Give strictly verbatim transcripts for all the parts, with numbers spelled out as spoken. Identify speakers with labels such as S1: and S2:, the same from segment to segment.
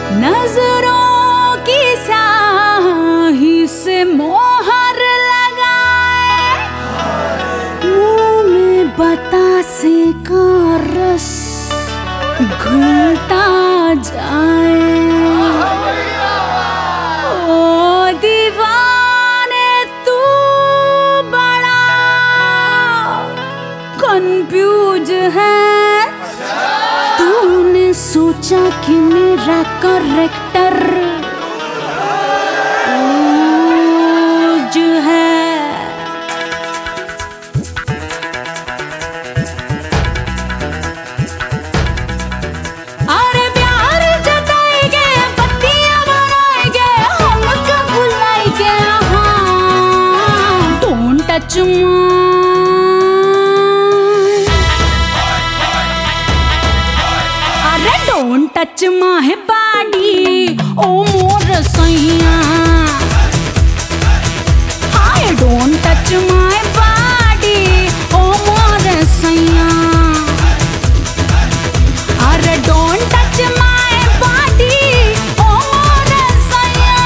S1: नजरों की स्याही से मोहर लगाए, मुंह में बतासे का रस घुलता जाए। ओ दीवाने तू बड़ा कंफ्यूज है, तूने सोचा कि मेरा करेक्टर जो है। अरे प्यार जताएंगे, पत्तियां बनाएंगे, हमको बुलाएंगे, हाँ don't touch Don't touch my body, oh more saiya. Hi, don't touch my body, oh more saiya. Arre don't touch my body, oh more saiya.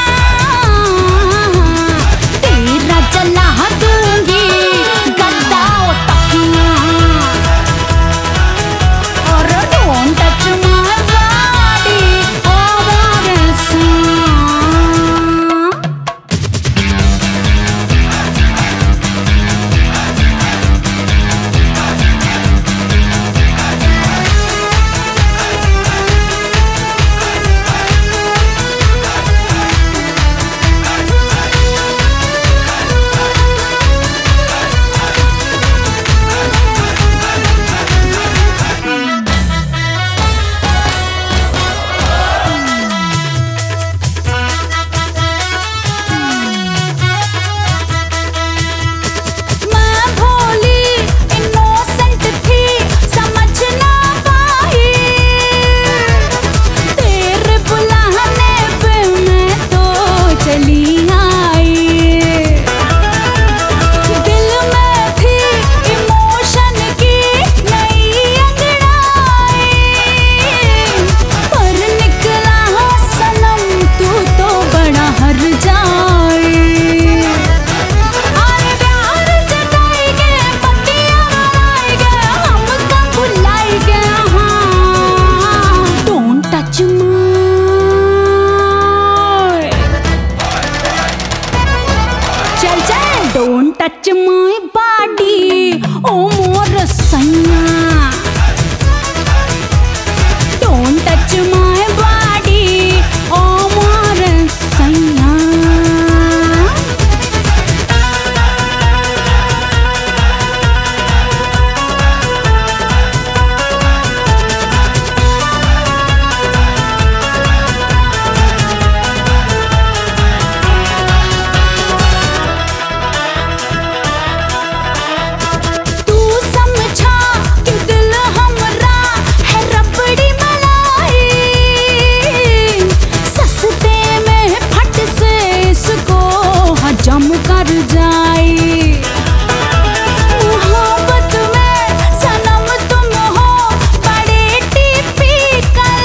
S1: Tera jala दूंगी गद्दा ओ तकिया। Arre don't touch my body, oh more saiya. Don't touch my body, oh more saiya. Don't touch my body, oh more saiya. जम कर जाए मोहब्बत में सनम तुम हो बड़े टिपिकल।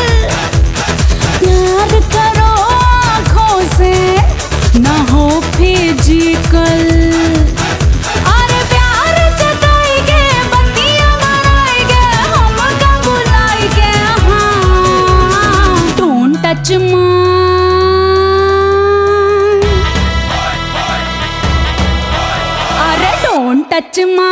S1: प्यार करो आँखों से ना हो फिजिकल। अरे प्यार जताएंगे, बत्तियां बनाएंगे, हमको बुलाएंगे, हाँ don't touch my. Touch my